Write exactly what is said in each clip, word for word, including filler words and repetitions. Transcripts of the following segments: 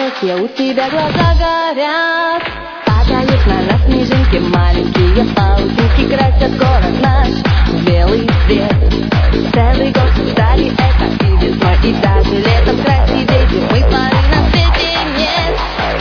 счастья, у тебя глаза горят. Падают на нас снежинки, маленькие паутинки красят город наш в белый свет. Целый год ждали это и весной, и даже летом. Красивей зимы поры на свете нет.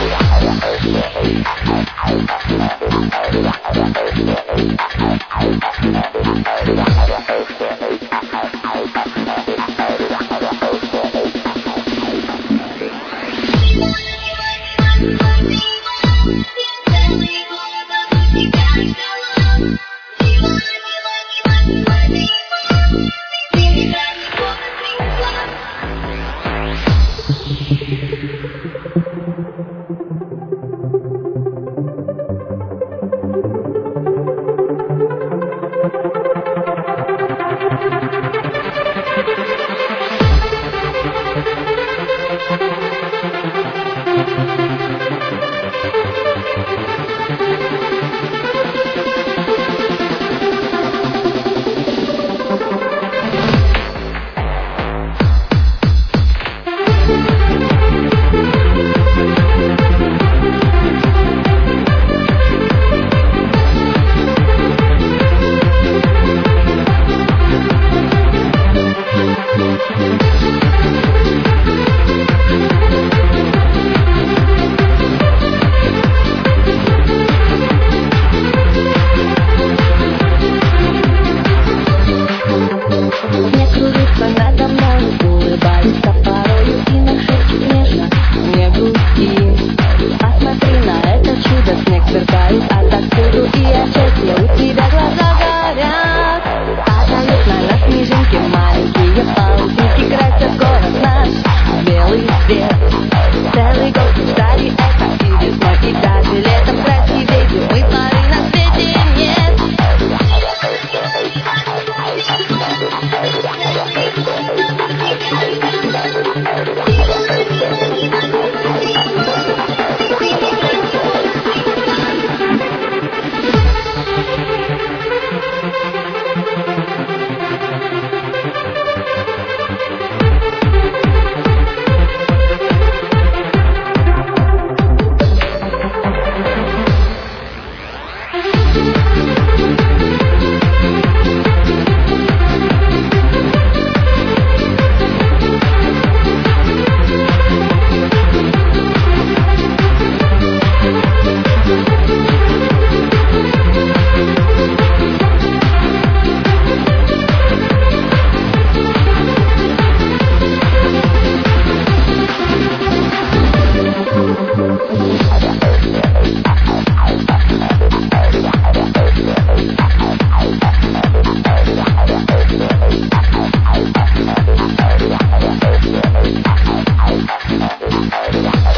Целый год ждали это и весной, и даже летом. Красивей зимы поры на свете нет. Yeah.